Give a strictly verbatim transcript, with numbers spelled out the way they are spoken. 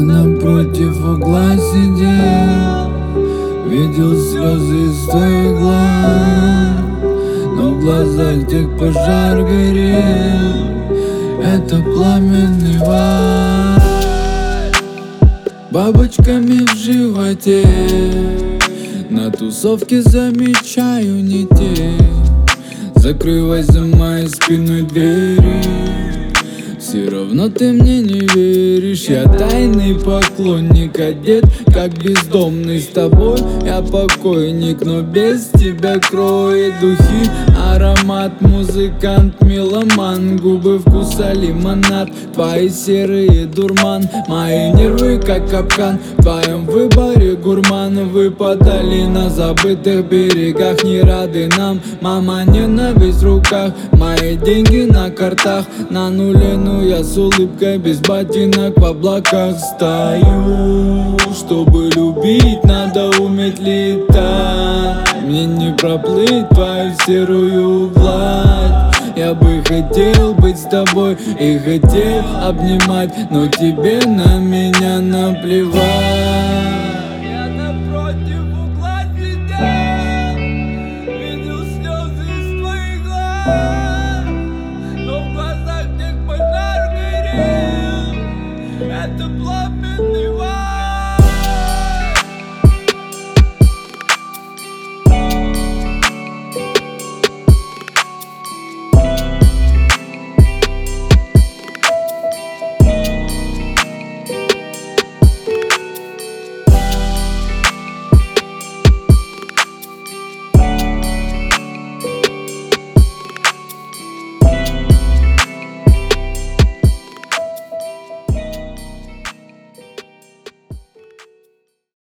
напротив угла сидел, видел слезы из твоих глаз, но в глазах тех пожар горел. Это пламенный вайб, бабочками в животе. На тусовке замечаю не те. Закрывай за моей спиной двери, все равно ты мне не веришь. Я тайный поклонник, одет как бездомный. С тобой я покойник, но без тебя кроет духи аромат. Музыкант, меломан, губы вкуса лимонад. Твои серые дурман, мои нервы как капкан. В твоем выборе гурман, выпадали на забытых берегах. Не рады нам, мама, ненависть в руках. Мои деньги на картах, на нуле, ну я с улыбкой без ботинок в облаках стою. Чтобы любить, надо уметь летать. Мне не проплыть твою серую гладь. Я бы хотел быть с тобой и хотел обнимать, но тебе на меня наплевать. Я напротив угла сидел, видел слезы из твоих глаз, но в глазах тех пожар горел. Это пламенный